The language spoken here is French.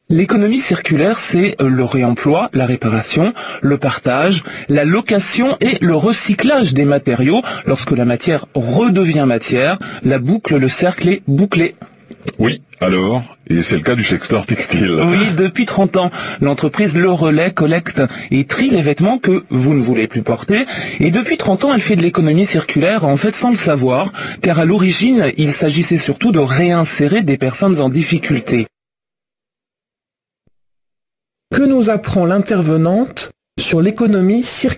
L'économie circulaire, c'est le réemploi, la réparation, le partage, la location et le recyclage des matériaux. Lorsque la matière redevient matière, la boucle, le cercle est bouclé. Oui, alors, et c'est le cas du sextoir textile. Oui, depuis 30 ans, l'entreprise Le Relais collecte et trie les vêtements que vous ne voulez plus porter. Et depuis 30 ans, elle fait de l'économie circulaire, en fait sans le savoir, car à l'origine, il s'agissait surtout de réinsérer des personnes en difficulté. Que nous apprend l'intervenante sur l'économie circulaire ?